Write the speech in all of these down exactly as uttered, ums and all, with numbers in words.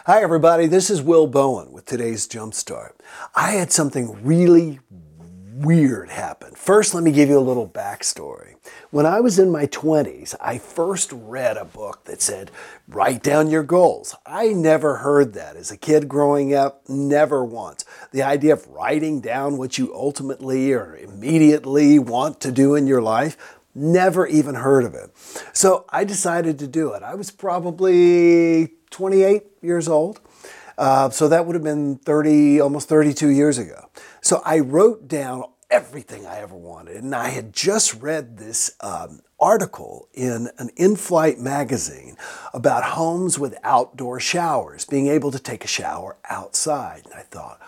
Hi everybody, this is Will Bowen with today's Jumpstart. I had something really weird happen. First, let me give you a little backstory. When I was in my twenties, I first read a book that said, write down your goals. I never heard that as a kid growing up, never once. The idea of writing down what you ultimately or immediately want to do in your life, never even heard of it. So I decided to do it. I was probably twenty-eight years old. Uh, so that would have been thirty, almost thirty-two years ago. So I wrote down everything I ever wanted. And I had just read this um, article in an in-flight magazine about homes with outdoor showers, being able to take a shower outside. And I thought,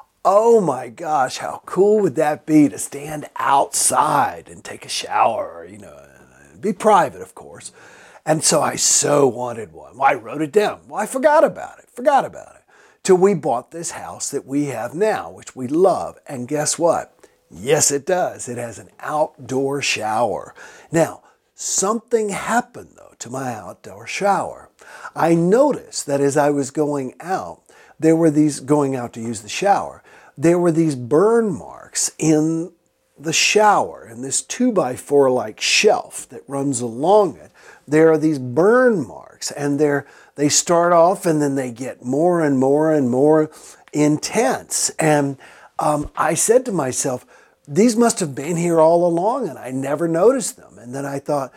oh my gosh, how cool would that be to stand outside and take a shower, you know, and be private, of course. And so I so wanted one. Well, I wrote it down. Well, I forgot about it, forgot about it, till we bought this house that we have now, which we love. And guess what? Yes, it does. It has an outdoor shower. Now, something happened, though, to my outdoor shower. I noticed that as I was going out, there were these, going out to use the shower, there were these burn marks in the shower, in this two by four like shelf that runs along it. There are these burn marks, and they're, they start off and then they get more and more and more intense. And um, I said to myself, these must have been here all along and I never noticed them. And then I thought,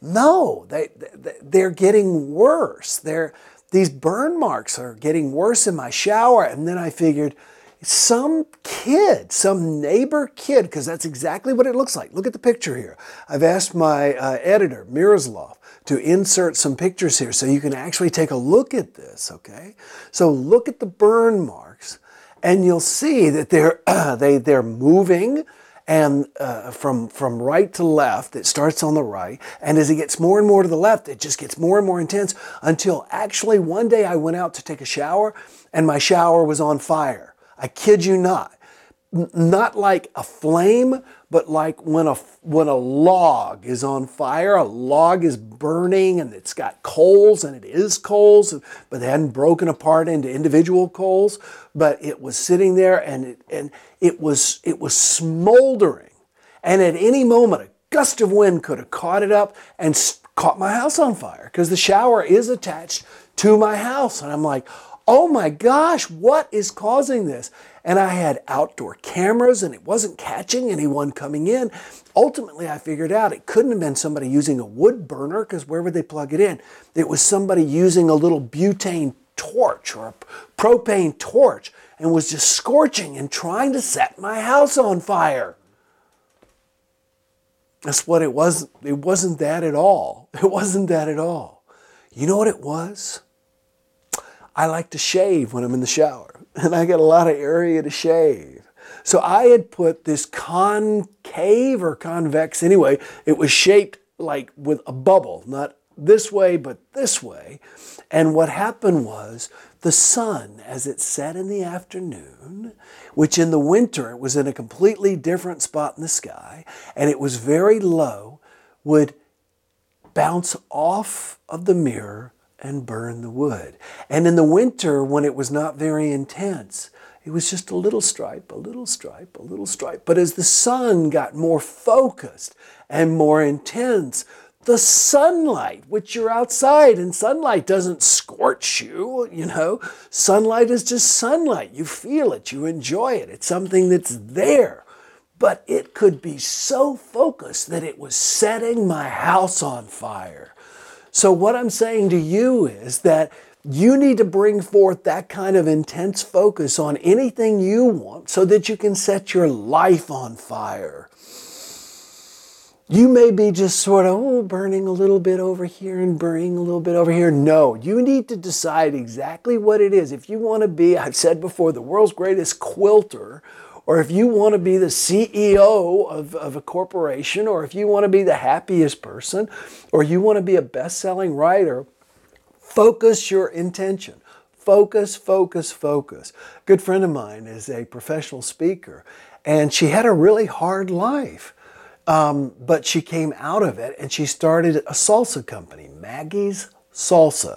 no, they, they, they're getting worse. They're, these burn marks are getting worse in my shower. And then I figured, some kid, some neighbor kid, because that's exactly what it looks like. Look at the picture here. I've asked my uh, editor, Miroslav, to insert some pictures here so you can actually take a look at this, okay? So look at the burn marks, and you'll see that they're, uh, they, they're moving and uh, from, from right to left. It starts on the right, and as it gets more and more to the left, it just gets more and more intense until actually one day I went out to take a shower, and my shower was on fire. I kid you not. N- not like a flame, but like when a, when a log is on fire, a log is burning and it's got coals, and it is coals, but they hadn't broken apart into individual coals, but it was sitting there and it, and it was, it was smoldering. And at any moment, a gust of wind could have caught it up and caught my house on fire, because the shower is attached to my house. And I'm like, oh my gosh, what is causing this? And I had outdoor cameras and it wasn't catching anyone coming in. Ultimately, I figured out it couldn't have been somebody using a wood burner, because where would they plug it in? It was somebody using a little butane torch or a propane torch and was just scorching and trying to set my house on fire. That's what it was. It wasn't that at all. It wasn't that at all. You know what it was? I like to shave when I'm in the shower, and I got a lot of area to shave. So I had put this concave or convex, anyway, it was shaped like with a bubble, not this way, but this way. And what happened was the sun, as it set in the afternoon, which in the winter it was in a completely different spot in the sky, and it was very low, would bounce off of the mirror and burn the wood. And in the winter, when it was not very intense, it was just a little stripe, a little stripe, a little stripe. But as the sun got more focused and more intense, the sunlight, which you're outside, and sunlight doesn't scorch you, you know. Sunlight is just sunlight. You feel it, you enjoy it. It's something that's there. But it could be so focused that it was setting my house on fire. So what I'm saying to you is that you need to bring forth that kind of intense focus on anything you want so that you can set your life on fire. You may be just sort of, oh, burning a little bit over here and burning a little bit over here. No, you need to decide exactly what it is. If you want to be, I've said before, the world's greatest quilter, or if you want to be the C E O of, of a corporation, or if you want to be the happiest person, or you want to be a best-selling writer, focus your intention. Focus, focus, focus. A good friend of mine is a professional speaker, and she had a really hard life. Um, but she came out of it and she started a salsa company, Maggie's Salsa.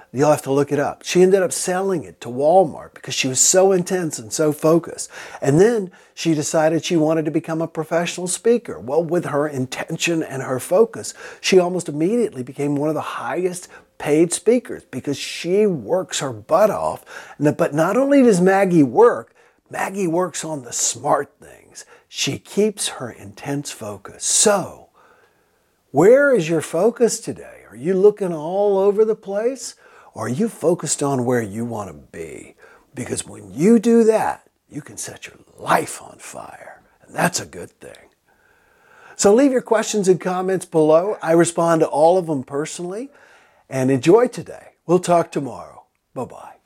You'll have to look it up. She ended up selling it to Walmart because she was so intense and so focused. And then she decided she wanted to become a professional speaker. Well, with her intention and her focus, she almost immediately became one of the highest paid speakers because she works her butt off. But not only does Maggie work, Maggie works on the smart things. She keeps her intense focus. So, where is your focus today? Are you looking all over the place? Or are you focused on where you want to be? Because when you do that, you can set your life on fire. And that's a good thing. So leave your questions and comments below. I respond to all of them personally. And enjoy today. We'll talk tomorrow. Bye-bye.